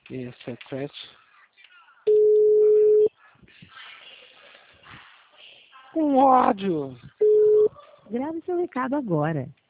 Esse é Crash. Com ódio. Grave seu recado agora.